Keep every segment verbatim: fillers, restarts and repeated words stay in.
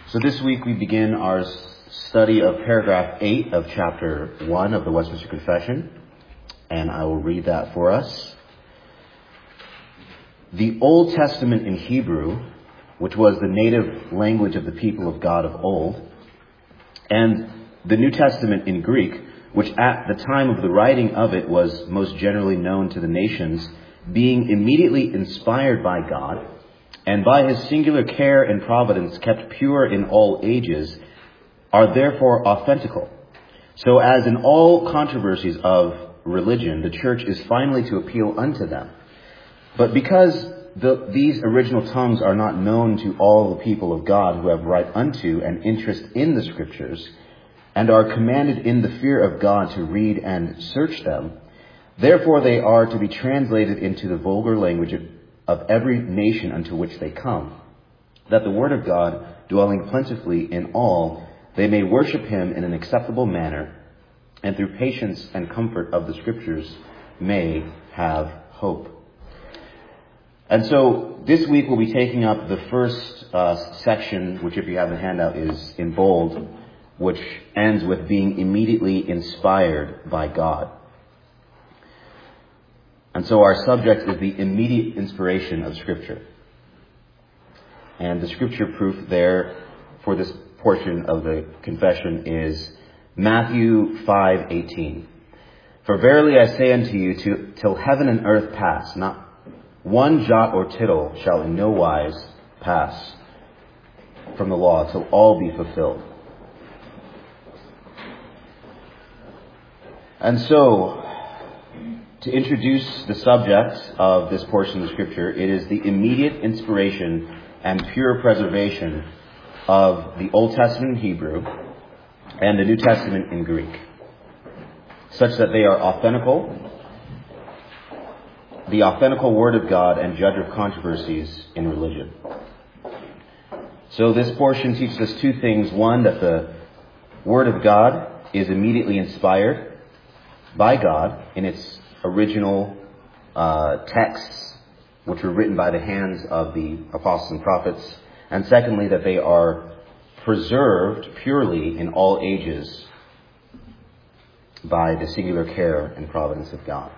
So this week we begin our study of paragraph eight of chapter one of the Westminster Confession, and I will read that for us. The Old Testament in Hebrew, which was the native language of the people of God of old, and the New Testament in Greek, which at the time of the writing of it was most generally known to the nations, being immediately inspired by God, and by his singular care and providence kept pure in all ages, are therefore authentical. So as in all controversies of religion, the church is finally to appeal unto them. But because the, these original tongues are not known to all the people of God who have right unto and interest in the Scriptures, and are commanded in the fear of God to read and search them, therefore they are to be translated into the vulgar language of of every nation unto which they come, that the word of God, dwelling plentifully in all, they may worship him in an acceptable manner, and through patience and comfort of the Scriptures may have hope. And so this week we'll be taking up the first uh, section, which if you have the handout is in bold, which ends with being immediately inspired by God. And so our subject is the immediate inspiration of Scripture. And the Scripture proof there for this portion of the confession is Matthew five eighteen. For verily I say unto you, to, till heaven and earth pass, not one jot or tittle shall in no wise pass from the law, till all be fulfilled. And so, to introduce the subject of this portion of Scripture, it is the immediate inspiration and pure preservation of the Old Testament in Hebrew and the New Testament in Greek, such that they are authentical, the authentical Word of God and judge of controversies in religion. So this portion teaches us two things. One, that the Word of God is immediately inspired by God in its original uh, texts, which were written by the hands of the apostles and prophets. And secondly, that they are preserved purely in all ages by the singular care and providence of God.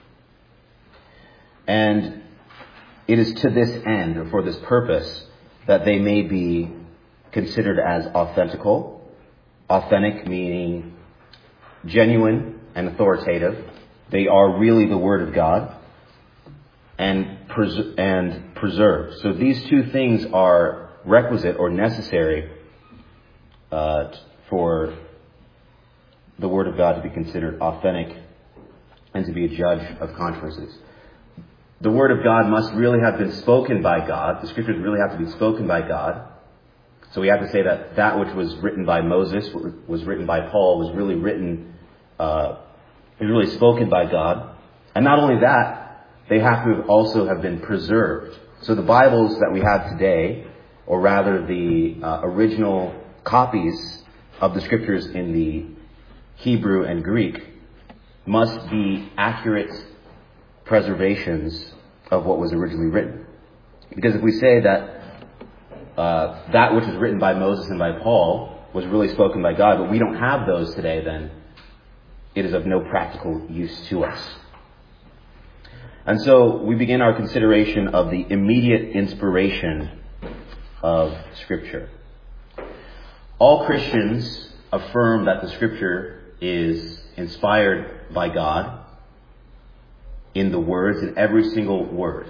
And it is to this end, or for this purpose, that they may be considered as authentical. Authentic meaning genuine and authoritative. They are really the Word of God, and pres- and preserved. So these two things are requisite or necessary uh, for the Word of God to be considered authentic and to be a judge of controversies. The Word of God must really have been spoken by God. The Scriptures really have to be spoken by God. So we have to say that that which was written by Moses, was written by Paul, was really written uh is really spoken by God. And not only that, they have to have also have been preserved. So the Bibles that we have today, or rather the uh, original copies of the Scriptures in the Hebrew and Greek, must be accurate preservations of what was originally written. Because if we say that uh, that which was written by Moses and by Paul was really spoken by God, but we don't have those today, then it is of no practical use to us. And so we begin our consideration of the immediate inspiration of Scripture. All Christians affirm that the Scripture is inspired by God in the words, in every single word.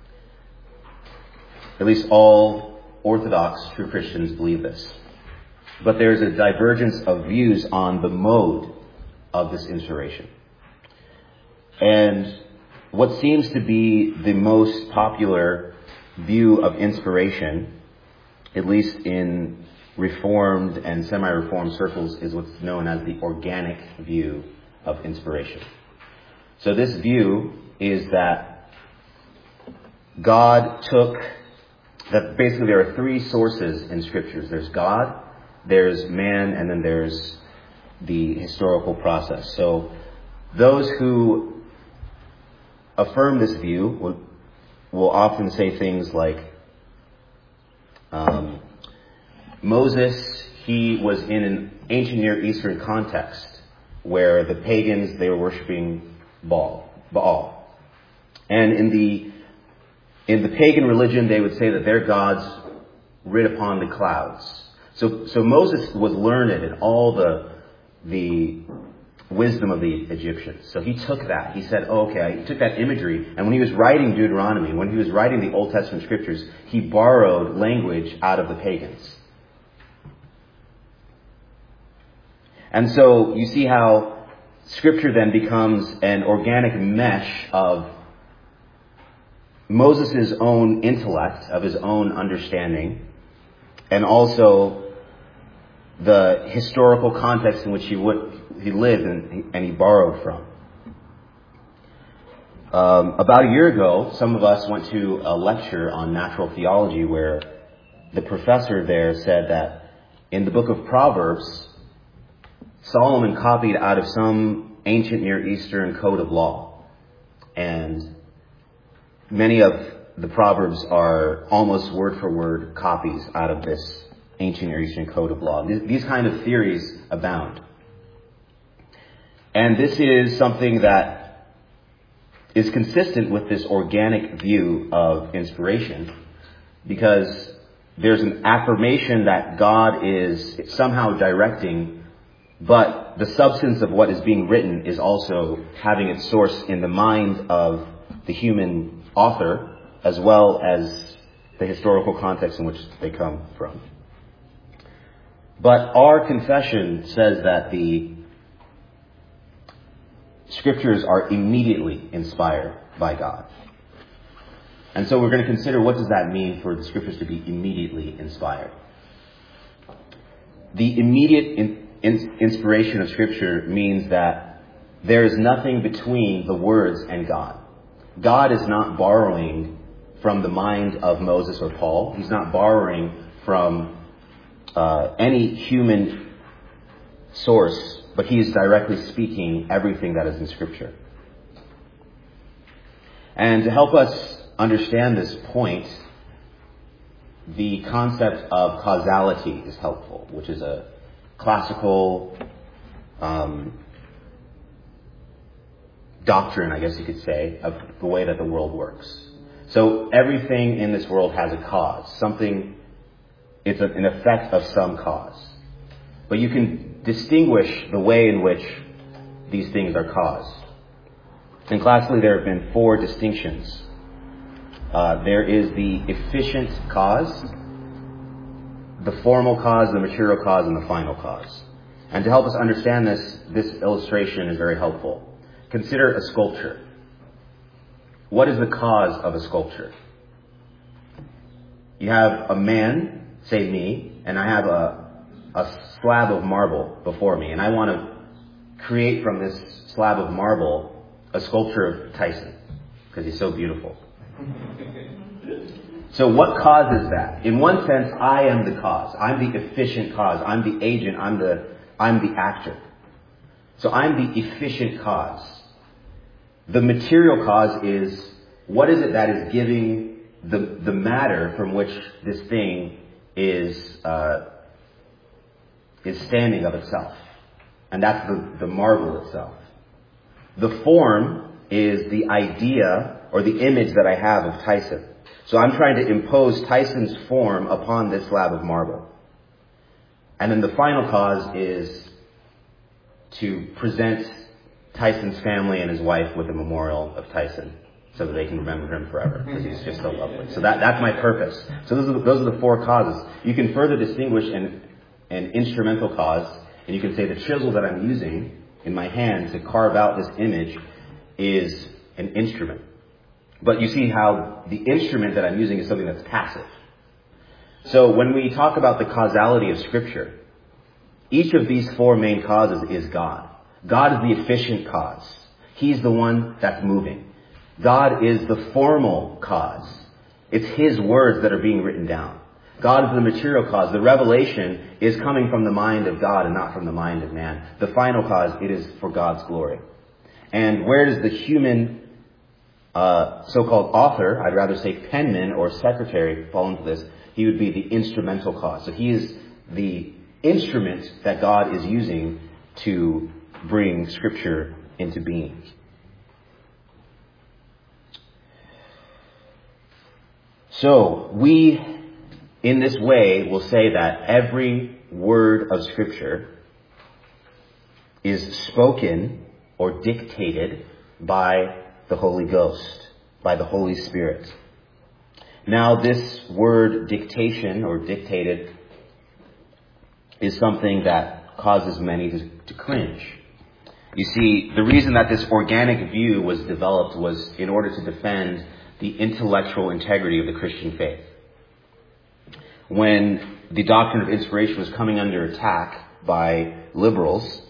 At least all Orthodox true Christians believe this. But there is a divergence of views on the mode of this inspiration. And what seems to be the most popular view of inspiration, at least in Reformed and semi-Reformed circles, is what's known as the organic view of inspiration. So this view is that God took, that basically there are three sources in Scriptures. There's God, there's man, and then there's the historical process. So those who affirm this view will, will often say things like, um, Moses, he was in an ancient Near Eastern context where the pagans, they were worshiping Baal. Baal. And in the in the pagan religion, they would say that their gods rid upon the clouds. So so Moses was learned in all the the wisdom of the Egyptians. So he took that. He said, oh, okay, he took that imagery, and when he was writing Deuteronomy, when he was writing the Old Testament scriptures, he borrowed language out of the pagans. And so you see how Scripture then becomes an organic mesh of Moses' own intellect, of his own understanding, and also the historical context in which he would, he lived and, and he borrowed from. Um, about a year ago, some of us went to a lecture on natural theology where the professor there said that in the book of Proverbs, Solomon copied out of some ancient Near Eastern code of law. And many of the Proverbs are almost word for word copies out of this ancient Near Eastern code of law. These kind of theories abound. And this is something that is consistent with this organic view of inspiration, because there's an affirmation that God is somehow directing, but the substance of what is being written is also having its source in the mind of the human author, as well as the historical context in which they come from. But our confession says that the Scriptures are immediately inspired by God. And so we're going to consider, what does that mean for the Scriptures to be immediately inspired? The immediate in, in, inspiration of Scripture means that there is nothing between the words and God. God is not borrowing from the mind of Moses or Paul. He's not borrowing from uh, any human source, but he is directly speaking everything that is in Scripture. And to help us understand this point, the concept of causality is helpful, which is a classical um, doctrine, I guess you could say, of the way that the world works. So everything in this world has a cause. Something, it's a, an effect of some cause. But you can distinguish the way in which these things are caused. And classically, there have been four distinctions. Uh, there is the efficient cause, the formal cause, the material cause, and the final cause. And to help us understand this, this illustration is very helpful. Consider a sculpture. What is the cause of a sculpture? You have a man, say me, and I have a, a slab of marble before me, and I want to create from this slab of marble a sculpture of Tyson, because he's so beautiful. So what causes that? In one sense, I am the cause. I'm the efficient cause. I'm the agent. I'm the, I'm the actor. So I'm the efficient cause. The material cause is, what is it that is giving the, the matter from which this thing is, uh, is standing of itself. And that's the, the marble itself. The form is the idea or the image that I have of Tyson. So I'm trying to impose Tyson's form upon this slab of marble. And then the final cause is to present Tyson's family and his wife with a memorial of Tyson so that they can remember him forever, because he's just so lovely. So that, that's my purpose. So those are, the, those are the four causes. You can further distinguish an, an instrumental cause, and you can say the chisel that I'm using in my hand to carve out this image is an instrument. But you see how the instrument that I'm using is something that's passive. So when we talk about the causality of Scripture, each of these four main causes is God. God is the efficient cause. He's the one that's moving. God is the formal cause. It's His words that are being written down. God is the material cause. The revelation is coming from the mind of God and not from the mind of man. The final cause, it is for God's glory. And where does the human uh, so-called author, I'd rather say penman or secretary, fall into this? He would be the instrumental cause. So he is the instrument that God is using to bring Scripture into being. So, we, in this way, will say that every word of Scripture is spoken or dictated by the Holy Ghost, by the Holy Spirit. Now, this word dictation or dictated is something that causes many to, to cringe. You see, the reason that this organic view was developed was in order to defend the intellectual integrity of the Christian faith. When the doctrine of inspiration was coming under attack by liberals,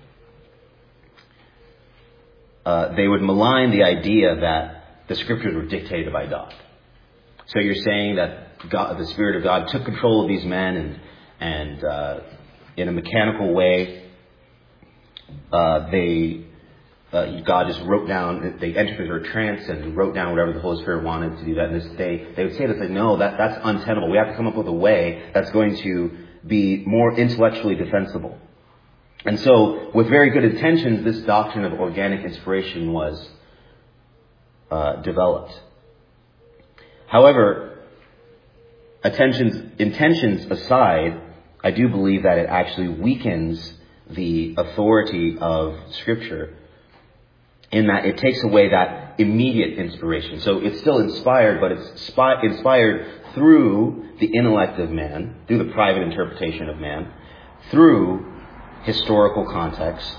uh, they would malign the idea that the Scriptures were dictated by God. So you're saying that God, the Spirit of God took control of these men and, and uh, in a mechanical way, uh, they uh, God just wrote down, they entered into a trance and wrote down whatever the Holy Spirit wanted to do that. And this, they, they would say that, like, no, that, that's untenable. We have to come up with a way that's going to be more intellectually defensible. And so, with very good intentions, this doctrine of organic inspiration was uh, developed. However, attentions, intentions aside, I do believe that it actually weakens the authority of Scripture in that it takes away that immediate inspiration. So it's still inspired, but it's spi- inspired through the intellect of man, through the private interpretation of man, through historical context.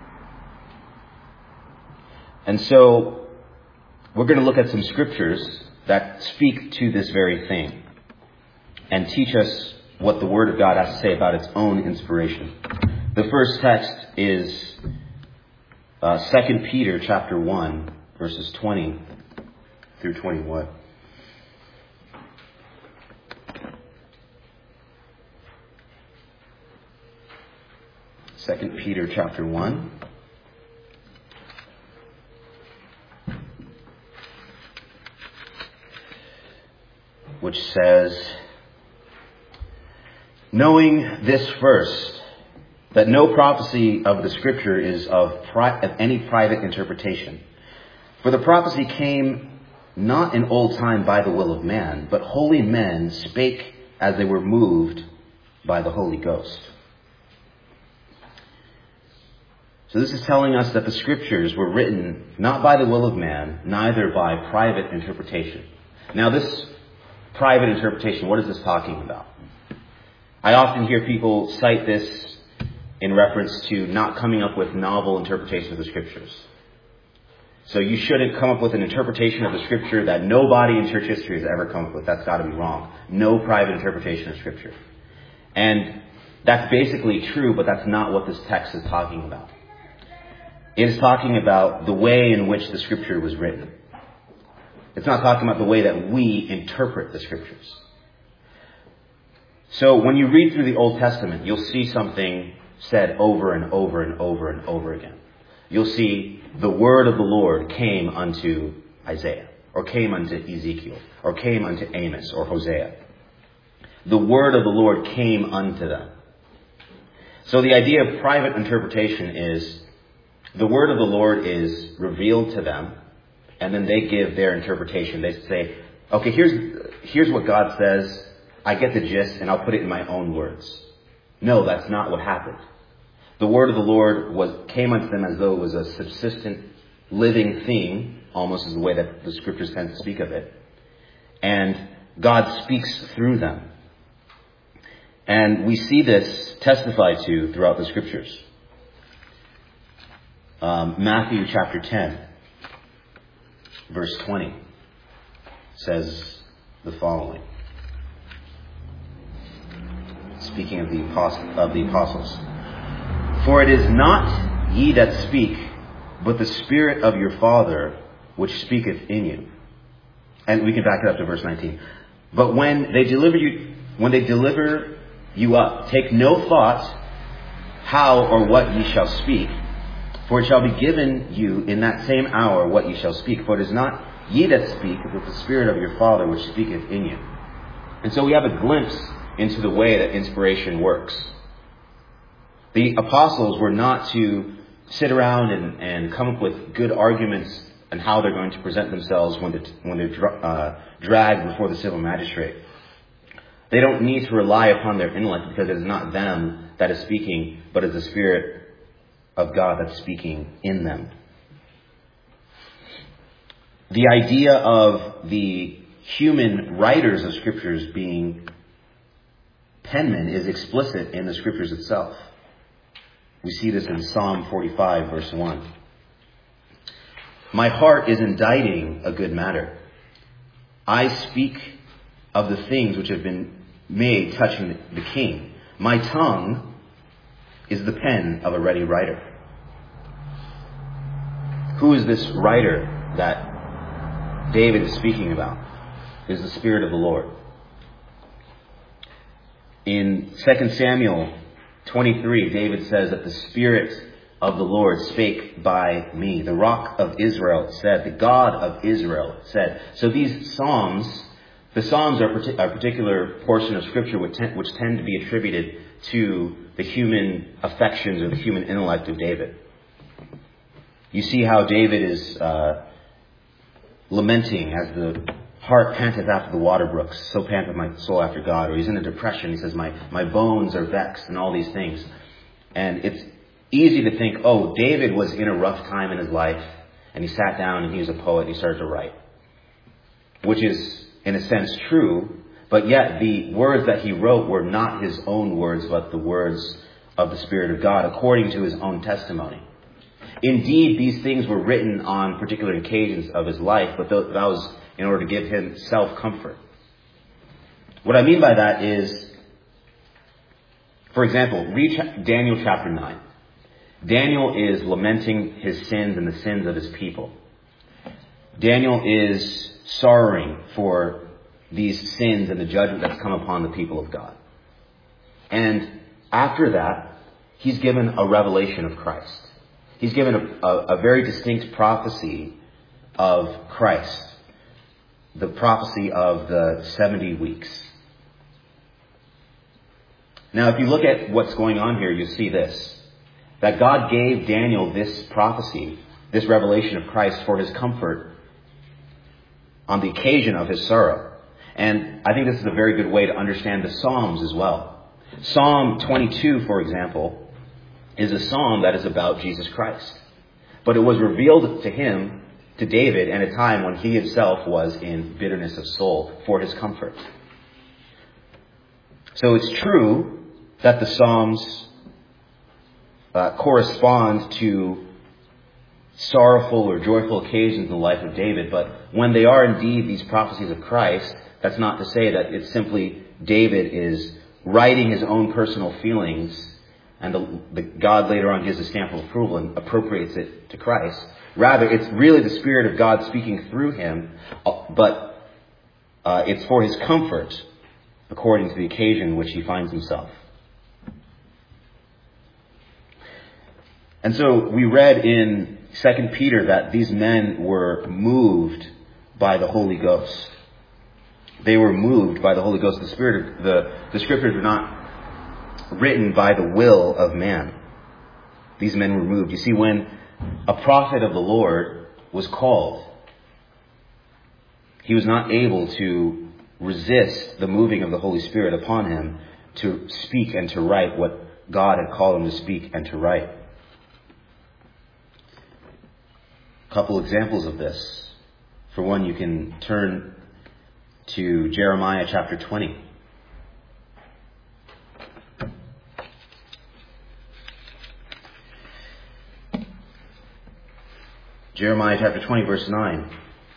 And so we're going to look at some scriptures that speak to this very thing and teach us what the Word of God has to say about its own inspiration. The first text is uh, Second Peter chapter one, verses twenty through twenty-one. Second Peter chapter one. Which says, knowing this first, that no prophecy of the Scripture is of, pri- of any private interpretation. For the prophecy came not in old time by the will of man, but holy men spake as they were moved by the Holy Ghost. So this is telling us that the Scriptures were written not by the will of man, neither by private interpretation. Now this private interpretation, what is this talking about? I often hear people cite this in reference to not coming up with novel interpretations of the Scriptures. So you shouldn't come up with an interpretation of the Scripture that nobody in church history has ever come up with. That's got to be wrong. No private interpretation of Scripture. And that's basically true, but that's not what this text is talking about. It is talking about the way in which the Scripture was written. It's not talking about the way that we interpret the Scriptures. So when you read through the Old Testament, you'll see something said over and over and over and over again. You'll see the word of the Lord came unto Isaiah, or came unto Ezekiel, or came unto Amos, or Hosea. The word of the Lord came unto them. So the idea of private interpretation is the word of the Lord is revealed to them, and then they give their interpretation. They say, okay, here's here's what God says. I get the gist, and I'll put it in my own words. No, that's not what happened. The word of the Lord was came unto them as though it was a subsistent, living thing, almost as the way that the Scriptures tend to speak of it. And God speaks through them. And we see this testified to throughout the Scriptures. Um, Matthew chapter ten, verse twenty, says the following. Speaking of the, apost- of the apostles. For it is not ye that speak, but the Spirit of your Father which speaketh in you. And we can back it up to verse nineteen. But when they deliver you, when they deliver you up, take no thought how or what ye shall speak, for it shall be given you in that same hour what ye shall speak. For it is not ye that speak, but the Spirit of your Father which speaketh in you. And so we have a glimpse into the way that inspiration works. The apostles were not to sit around and, and come up with good arguments on how they're going to present themselves when they're, when they're uh, dragged before the civil magistrate. They don't need to rely upon their intellect, because it is not them that is speaking, but it's the Spirit of God that's speaking in them. The idea of the human writers of Scriptures being penmen is explicit in the Scriptures itself. We see this in Psalm forty-five, verse one. My heart is inditing a good matter. I speak of the things which have been made touching the king. My tongue is the pen of a ready writer. Who is this writer that David is speaking about? It is the Spirit of the Lord. In Second Samuel twenty-three, David says that the Spirit of the Lord spake by me. The Rock of Israel said, the God of Israel said. So these Psalms, the Psalms are a particular portion of Scripture which tend, which tend to be attributed to the human affections or the human intellect of David. You see how David is uh, lamenting as the heart panteth after the water brooks, so panteth my soul after God. Or he's in a depression. He says, my, my bones are vexed, and all these things. And it's easy to think, oh, David was in a rough time in his life, and he sat down and he was a poet and he started to write. Which is, in a sense, true, but yet the words that he wrote were not his own words, but the words of the Spirit of God, according to his own testimony. Indeed, these things were written on particular occasions of his life, but that was in order to give him self-comfort. What I mean by that is, for example, read Daniel chapter nine. Daniel is lamenting his sins and the sins of his people. Daniel is sorrowing for these sins and the judgment that's come upon the people of God. And after that, he's given a revelation of Christ. He's given a, a, a very distinct prophecy of Christ. The prophecy of the seventy weeks. Now, if you look at what's going on here, you'll see this. That God gave Daniel this prophecy, this revelation of Christ for his comfort on the occasion of his sorrow. And I think this is a very good way to understand the Psalms as well. Psalm twenty-two, for example, is a psalm that is about Jesus Christ. But it was revealed to him, to David, at a time when he himself was in bitterness of soul for his comfort. So it's true that the Psalms uh, correspond to sorrowful or joyful occasions in the life of David, but when they are indeed these prophecies of Christ, that's not to say that it's simply David is writing his own personal feelings and the, the God later on gives a stamp of approval and appropriates it to Christ. Rather, it's really the Spirit of God speaking through him, but uh, it's for his comfort according to the occasion in which he finds himself. And so we read in Second Peter that these men were moved by the Holy Ghost. They were moved by the Holy Ghost. The Spirit, the, the Scriptures were not written by the will of man. These men were moved. You see, when a prophet of the Lord was called, he was not able to resist the moving of the Holy Spirit upon him to speak and to write what God had called him to speak and to write. A couple examples of this. For one, you can turn to Jeremiah chapter twenty. Jeremiah chapter twenty, verse nine.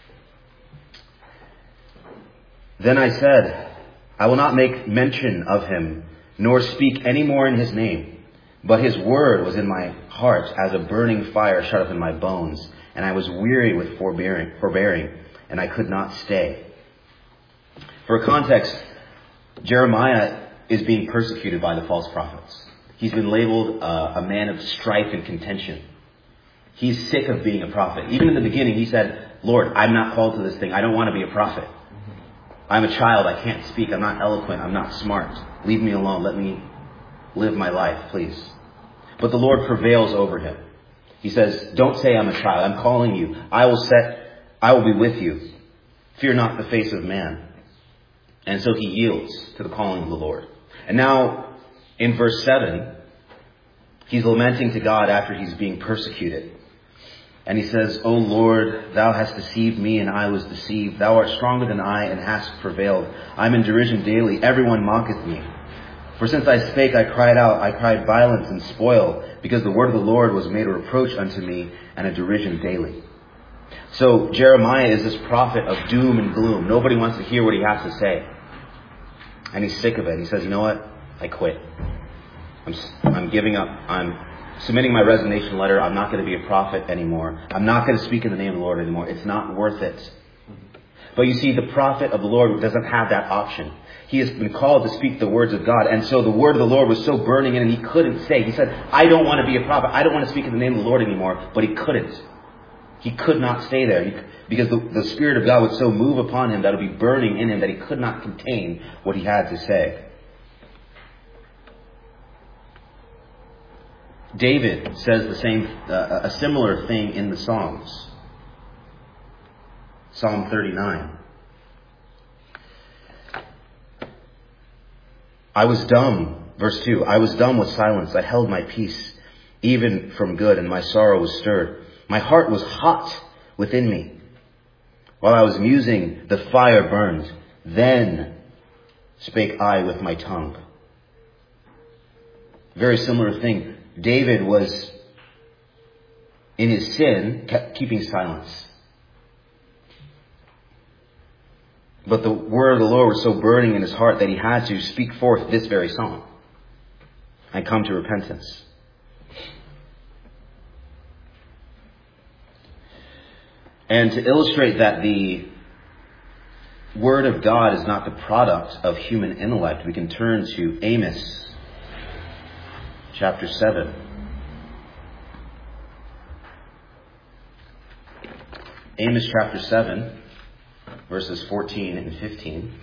Then I said, I will not make mention of him, nor speak any more in his name. But his word was in my heart as a burning fire shut up in my bones. And I was weary with forbearing, forbearing, and I could not stay. For context, Jeremiah is being persecuted by the false prophets. He's been labeled uh, a man of strife and contention. He's sick of being a prophet. Even in the beginning, he said, Lord, I'm not called to this thing. I don't want to be a prophet. I'm a child. I can't speak. I'm not eloquent. I'm not smart. Leave me alone. Let me live my life, please. But the Lord prevails over him. He says, don't say I'm a child. I'm calling you. I will set, I will be with you. Fear not the face of man. And so he yields to the calling of the Lord. And now in verse seven, he's lamenting to God after he's being persecuted. And he says, O Lord, thou hast deceived me, and I was deceived. Thou art stronger than I, and hast prevailed. I am in derision daily. Everyone mocketh me. For since I spake, I cried out. I cried violence and spoil, because the word of the Lord was made a reproach unto me, and a derision daily. So Jeremiah is this prophet of doom and gloom. Nobody wants to hear what he has to say. And he's sick of it. He says, you know what? I quit. I'm, I'm giving up. I'm submitting my resignation letter. I'm not going to be a prophet anymore. I'm not going to speak in the name of the Lord anymore. It's not worth it. But you see, the prophet of the Lord doesn't have that option. He has been called to speak the words of God. And so the word of the Lord was so burning in him, he couldn't say. He said, I don't want to be a prophet. I don't want to speak in the name of the Lord anymore. But he couldn't. He could not stay there. He, because the, the Spirit of God would so move upon him that it would be burning in him that he could not contain what he had to say. David says the same, uh, a similar thing in the Psalms. Psalm thirty-nine. I was dumb, verse two, I was dumb with silence. I held my peace, even from good, and my sorrow was stirred. My heart was hot within me. While I was musing, the fire burned. Then spake I with my tongue. Very similar thing. David was, in his sin, kept keeping silence. But the word of the Lord was so burning in his heart that he had to speak forth this very song and come to repentance. And to illustrate that the Word of God is not the product of human intellect, we can turn to Amos chapter seven. Amos chapter seven, verses fourteen and fifteen.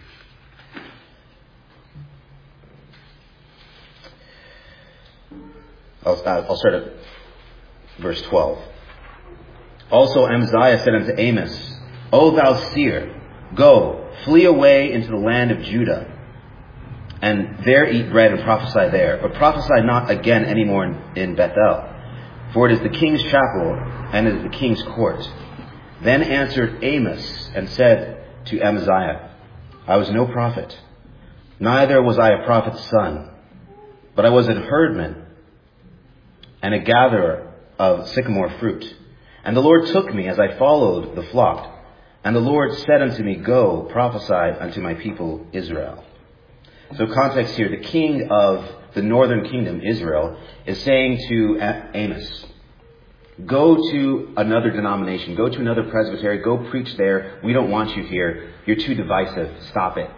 I'll, I'll start at verse twelve. Also Amaziah said unto Amos, O thou seer, go, flee away into the land of Judah, and there eat bread and prophesy there. But prophesy not again any more in, in Bethel, for it is the king's chapel, and it is the king's court. Then answered Amos, and said to Amaziah, I was no prophet, neither was I a prophet's son, but I was a herdman, and a gatherer of sycamore fruit. And the Lord took me as I followed the flock. And the Lord said unto me, go, prophesy unto my people Israel. So context here, the king of the northern kingdom, Israel, is saying to Amos, go to another denomination, go to another presbytery, go preach there. We don't want you here. You're too divisive. Stop it.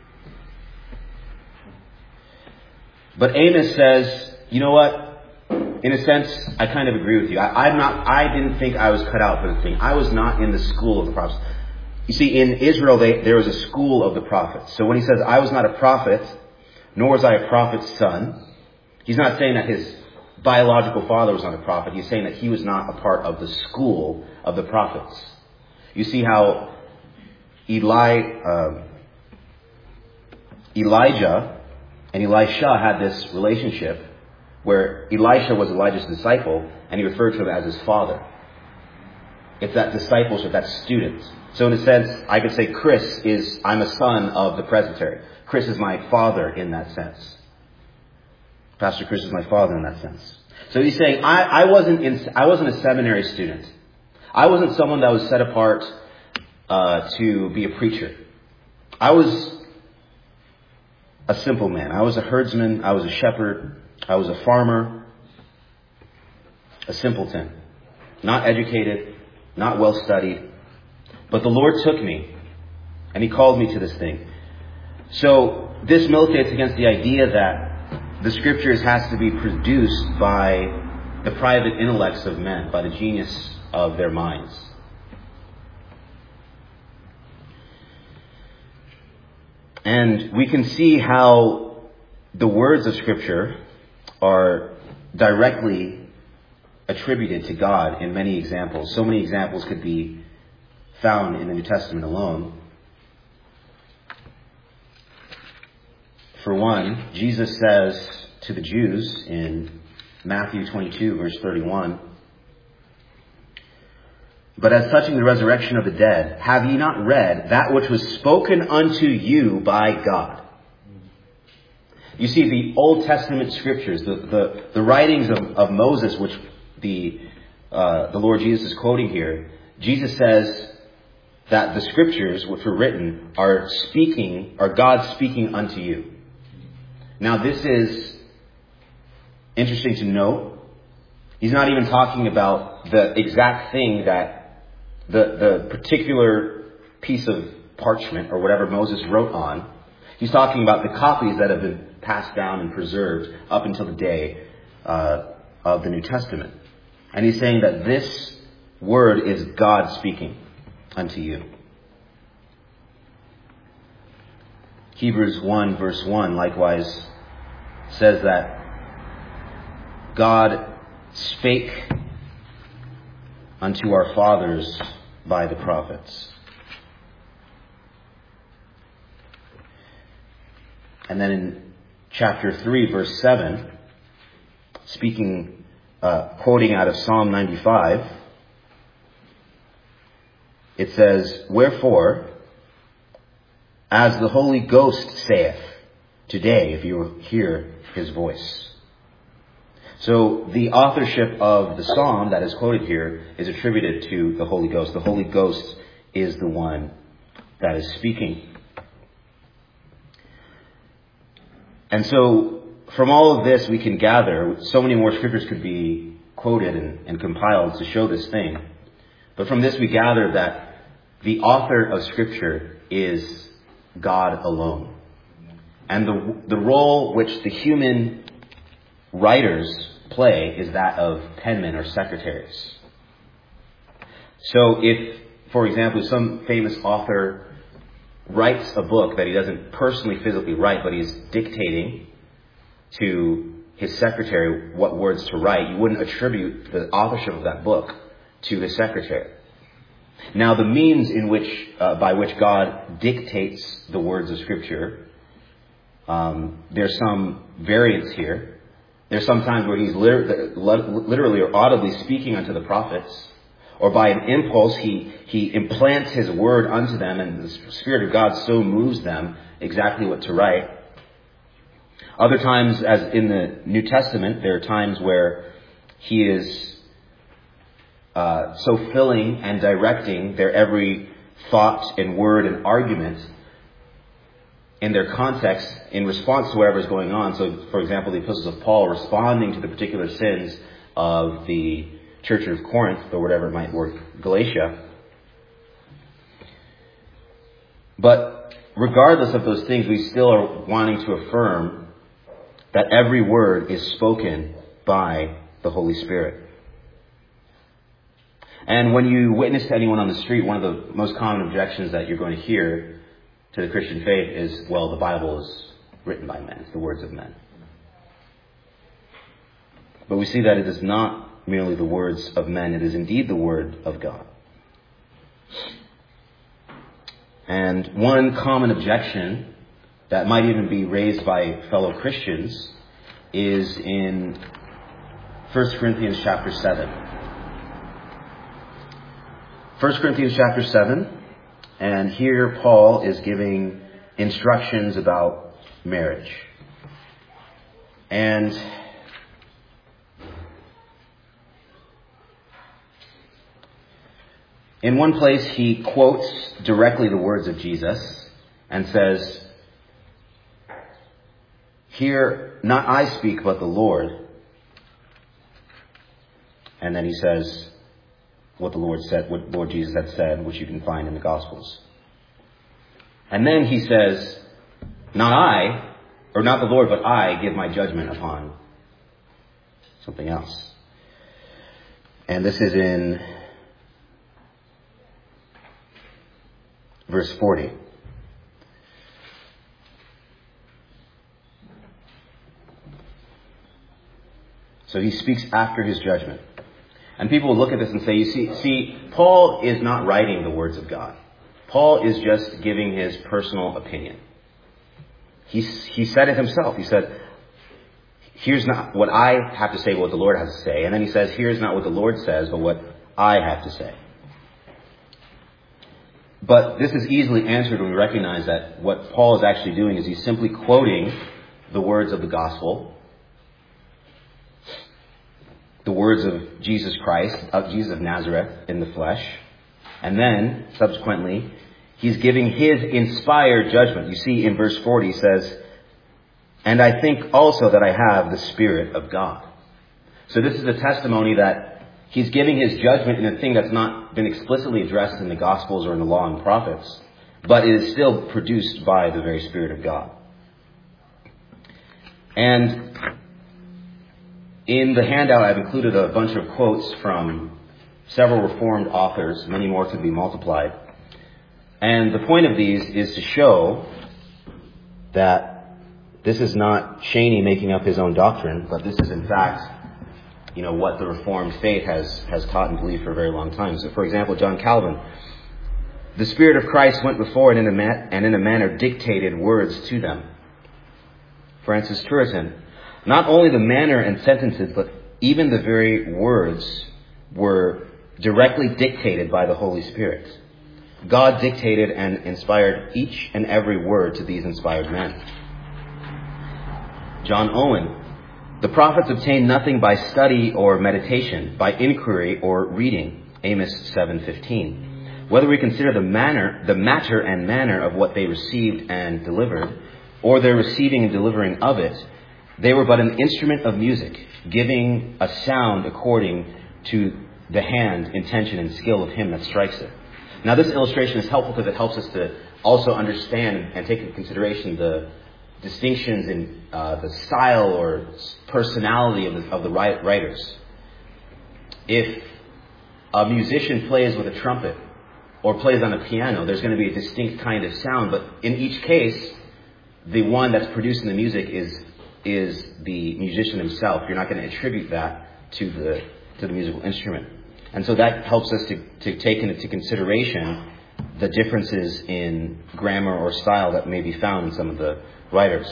But Amos says, you know what? In a sense, I kind of agree with you. I, I'm not, I didn't think I was cut out for the thing. I was not in the school of the prophets. You see, in Israel, they, there was a school of the prophets. So when he says, I was not a prophet, nor was I a prophet's son, he's not saying that his biological father was not a prophet. He's saying that he was not a part of the school of the prophets. You see how Eli, um, Elijah and Elisha had this relationship where Elisha was Elijah's disciple, and he referred to him as his father. It's that discipleship, that student. So in a sense, I could say Chris is, I'm a son of the presbytery. Chris is my father in that sense. Pastor Chris is my father in that sense. So he's saying, I, I wasn't in, I wasn't a seminary student. I wasn't someone that was set apart uh, to be a preacher. I was a simple man. I was a herdsman. I was a shepherd. I was a farmer, a simpleton, not educated, not well studied. But the Lord took me and he called me to this thing. So this militates against the idea that the scriptures has to be produced by the private intellects of men, by the genius of their minds. And we can see how the words of Scripture are directly attributed to God in many examples. So many examples could be found in the New Testament alone. For one, Jesus says to the Jews in Matthew twenty-two, verse thirty-one, "But as touching the resurrection of the dead, have ye not read that which was spoken unto you by God?" You see, the Old Testament scriptures, the, the, the writings of, of Moses, which the, uh, the Lord Jesus is quoting here, Jesus says that the scriptures which were written are speaking, are God speaking unto you. Now, this is interesting to note. He's not even talking about the exact thing that the, the particular piece of parchment or whatever Moses wrote on. He's talking about the copies that have been passed down and preserved up until the day uh, of the New Testament. And he's saying that this word is God speaking unto you. Hebrews one verse one likewise says that God spake unto our fathers by the prophets. And then in chapter three, verse seven, speaking, uh, quoting out of Psalm ninety-five, it says, "Wherefore, as the Holy Ghost saith, today, if you hear his voice." So the authorship of the psalm that is quoted here is attributed to the Holy Ghost. The Holy Ghost is the one that is speaking. And so from all of this we can gather, so many more scriptures could be quoted and, and compiled to show this thing. But from this we gather that the author of Scripture is God alone. And the, the role which the human writers play is that of penmen or secretaries. So if, for example, some famous author writes a book that he doesn't personally physically write, but he's dictating to his secretary what words to write, you wouldn't attribute the authorship of that book to his secretary. Now, the means in which, uh, by which God dictates the words of Scripture, um, there's some variance here. There's some times where he's liter- literally or audibly speaking unto the prophets, or by an impulse he he implants his word unto them, and the Spirit of God so moves them exactly what to write. Other times, as in the New Testament, there are times where he is Uh, so filling and directing their every thought and word and argument in their context in response to whatever is going on. So, for example, the epistles of Paul responding to the particular sins of the church of Corinth, or whatever it might work, Galatia. But regardless of those things, we still are wanting to affirm that every word is spoken by the Holy Spirit. And when you witness to anyone on the street, one of the most common objections that you're going to hear to the Christian faith is, well, the Bible is written by men. It's the words of men. But we see that it is not merely the words of men. It is indeed the word of God. And one common objection that might even be raised by fellow Christians is in First Corinthians chapter seven. First Corinthians chapter seven, and here Paul is giving instructions about marriage. And in one place he quotes directly the words of Jesus and says, "Here, not I speak, but the Lord." And then he says what the Lord said, what Lord Jesus had said, which you can find in the Gospels. And then he says, not I, or not the Lord, but I give my judgment upon something else. And this is in verse forty. So he speaks after his judgment. And people will look at this and say, you see, see, Paul is not writing the words of God. Paul is just giving his personal opinion. He, he said it himself. He said, here's not what I have to say, but what the Lord has to say. And then he says, here's not what the Lord says, but what I have to say. But this is easily answered when we recognize that what Paul is actually doing is he's simply quoting the words of the gospel, the words of Jesus Christ, of Jesus of Nazareth in the flesh. And then, subsequently, he's giving his inspired judgment. You see, in verse forty, he says, and I think also that I have the Spirit of God. So this is a testimony that he's giving his judgment in a thing that's not been explicitly addressed in the Gospels or in the Law and Prophets, but it is still produced by the very Spirit of God. And in the handout, I've included a bunch of quotes from several Reformed authors. Many more could be multiplied. And the point of these is to show that this is not Cheney making up his own doctrine, but this is in fact, you know, what the Reformed faith has, has taught and believed for a very long time. So, for example, John Calvin, the Spirit of Christ went before and in a, ma- and in a manner dictated words to them. Francis Turretin, not only the manner and sentences, but even the very words were directly dictated by the Holy Spirit. God dictated and inspired each and every word to these inspired men. John Owen, the prophets obtained nothing by study or meditation, by inquiry or reading. Amos seven fifteen. Whether we consider the manner, the matter and manner of what they received and delivered, or their receiving and delivering of it, they were but an instrument of music, giving a sound according to the hand, intention, and skill of him that strikes it. Now, this illustration is helpful because it helps us to also understand and take into consideration the distinctions in uh, the style or personality of the, of the writers. If a musician plays with a trumpet or plays on a piano, there's going to be a distinct kind of sound. But in each case, the one that's producing the music is is the musician himself. You're not going to attribute that to the to the musical instrument. And so that helps us to, to take into consideration the differences in grammar or style that may be found in some of the writers.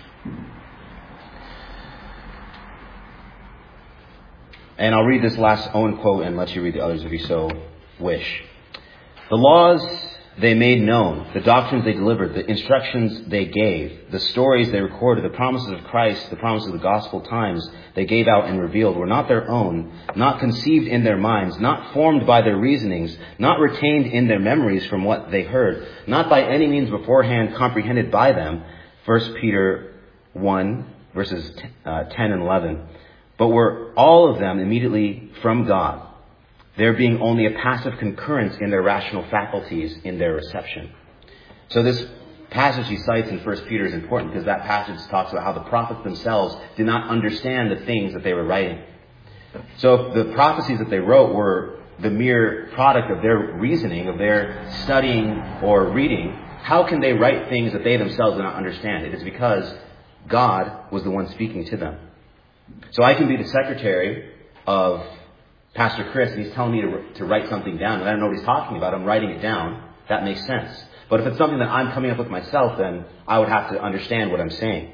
And I'll read this last Owen quote and let you read the others if you so wish. The laws they made known, the doctrines they delivered, the instructions they gave, the stories they recorded, the promises of Christ, the promises of the gospel times they gave out and revealed were not their own, not conceived in their minds, not formed by their reasonings, not retained in their memories from what they heard, not by any means beforehand comprehended by them, First Peter one, verses ten and eleven, but were all of them immediately from God, there being only a passive concurrence in their rational faculties in their reception. So this passage he cites in First Peter is important because that passage talks about how the prophets themselves did not understand the things that they were writing. So if the prophecies that they wrote were the mere product of their reasoning, of their studying or reading, how can they write things that they themselves do not understand? It is because God was the one speaking to them. So I can be the secretary of Pastor Chris, and he's telling me to, to write something down, and I don't know what he's talking about. I'm writing it down. That makes sense. But if it's something that I'm coming up with myself, then I would have to understand what I'm saying.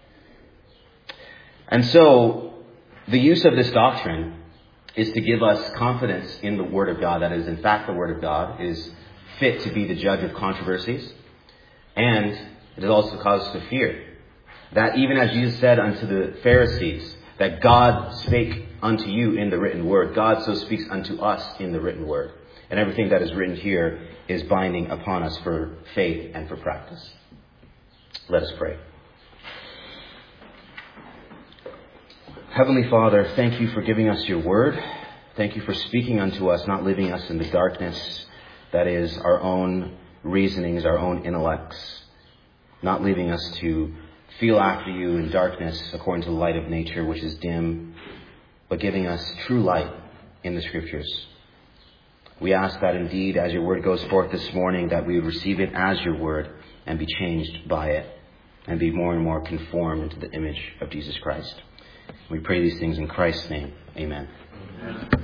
And so the use of this doctrine is to give us confidence in the Word of God, that is, in fact, the Word of God is fit to be the judge of controversies. And it has also caused us to fear that even as Jesus said unto the Pharisees, that God spake unto you in the written word, God so speaks unto us in the written word. And everything that is written here is binding upon us for faith and for practice. Let us pray. Heavenly Father, thank you for giving us your word. Thank you for speaking unto us, not leaving us in the darkness that is our own reasonings, our own intellects, not leaving us to feel after you in darkness according to the light of nature, which is dim, but giving us true light in the Scriptures. We ask that indeed, as your word goes forth this morning, that we would receive it as your word and be changed by it and be more and more conformed into the image of Jesus Christ. We pray these things in Christ's name. Amen. Amen.